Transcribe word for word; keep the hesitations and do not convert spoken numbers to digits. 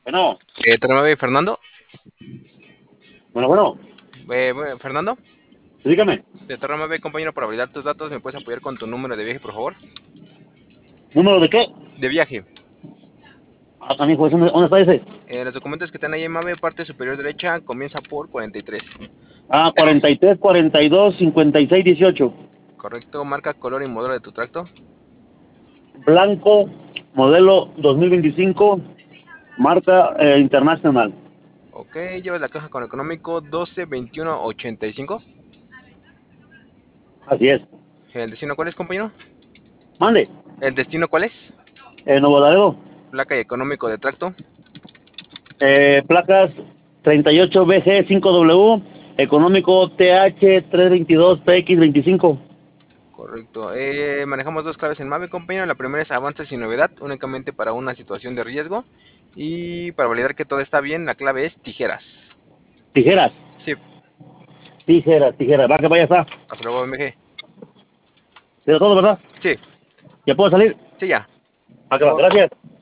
Bueno, Eh, Torre Fernando. bueno, bueno, Eh, bueno, Fernando, dígame. de Torre nueve, compañero, para validar tus datos, ¿me puedes apoyar con tu número de viaje, por favor? ¿Número de qué? De viaje. Ah, canijo, ¿dónde, dónde está ese? Eh, los documentos que están ahí en Mave, parte superior derecha, comienza por cuarenta y tres. Ah, cuarenta y tres, cuarenta y dos, cincuenta y seis, dieciocho. Correcto, marca, color y modelo de tu tracto. Blanco, modelo dos mil veinticinco, marca eh, internacional. Ok, llevas la caja con económico doce veintiuno ochenta y cinco. Así es. ¿El destino cuál es, compañero? Mande. ¿El destino cuál es? Eh, Nuevo Laredo. Placa y económico de tracto. Eh, placas treinta y ocho B G cinco W, económico T H tres veintidós P X veinticinco. Correcto. Eh, manejamos dos claves en Mave, compañero. La primera es avance sin novedad, únicamente para una situación de riesgo. Y para validar que todo está bien, la clave es tijeras. Tijeras, Sí, tijeras, tijeras. Va que vaya está. hasta luego, M G. Pero todo, ¿verdad? Sí, ¿Ya puedo salir? sí, ya. Va Hasta que va. luego. Gracias.